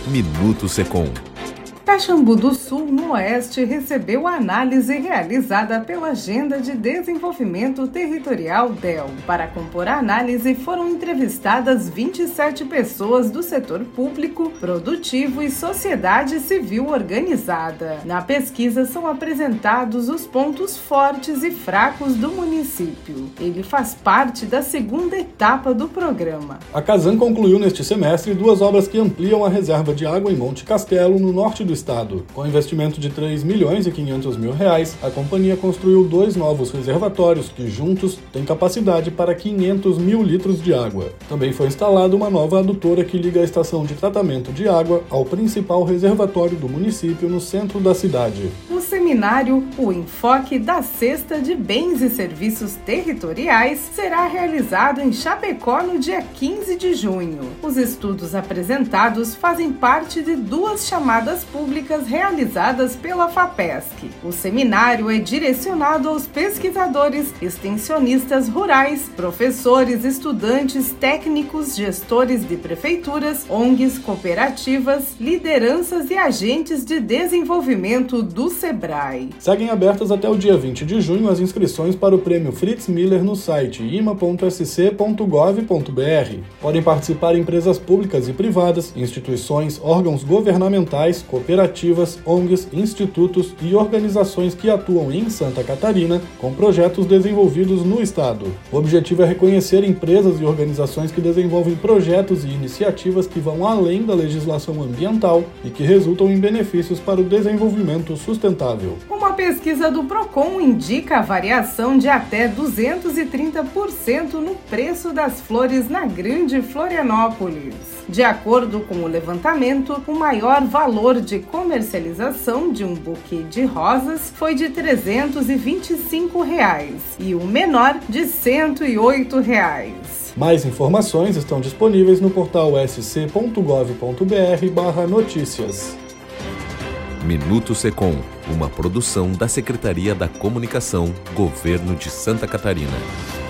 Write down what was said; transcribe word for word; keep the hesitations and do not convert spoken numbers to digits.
Minuto Secom. Caxambu do Sul, no Oeste, recebeu a análise realizada pela Agenda de Desenvolvimento Territorial D E L. Para compor a análise, foram entrevistadas vinte e sete pessoas do setor público, produtivo e sociedade civil organizada. Na pesquisa, são apresentados os pontos fortes e fracos do município. Ele faz parte da segunda etapa do programa. A Casan concluiu neste semestre duas obras que ampliam a reserva de água em Monte Castelo, no norte do estado. Com investimento de três milhões e quinhentos mil reais, a companhia construiu dois novos reservatórios que, juntos, têm capacidade para quinhentos mil litros de água. Também foi instalada uma nova adutora que liga a estação de tratamento de água ao principal reservatório do município no centro da cidade. No seminário, o enfoque da Cesta de Bens e Serviços Territoriais será realizado em Chapecó no dia quinze de junho. Os estudos apresentados fazem parte de duas chamadas públicas realizadas pela FAPESC. O seminário é direcionado aos pesquisadores, extensionistas rurais, professores, estudantes, técnicos, gestores de prefeituras, O N Gs, cooperativas, lideranças e agentes de desenvolvimento do SEBRAE. Seguem abertas até o dia vinte de junho as inscrições para o Prêmio Fritz Miller no site ima ponto s c ponto gov ponto b r. Podem participar empresas públicas e privadas, instituições, órgãos governamentais, cooperativas, O N Gs, institutos e organizações que atuam em Santa Catarina com projetos desenvolvidos no estado. O objetivo é reconhecer empresas e organizações que desenvolvem projetos e iniciativas que vão além da legislação ambiental e que resultam em benefícios para o desenvolvimento sustentável. Uma pesquisa do Procon indica a variação de até duzentos e trinta por cento no preço das flores na Grande Florianópolis. De acordo com o levantamento, o maior valor de comercialização de um buquê de rosas foi de trezentos e vinte e cinco reais e o menor de cento e oito reais. Mais informações estão disponíveis no portal s c ponto gov ponto b r barra notícias. Minuto Secom, uma produção da Secretaria da Comunicação, Governo de Santa Catarina.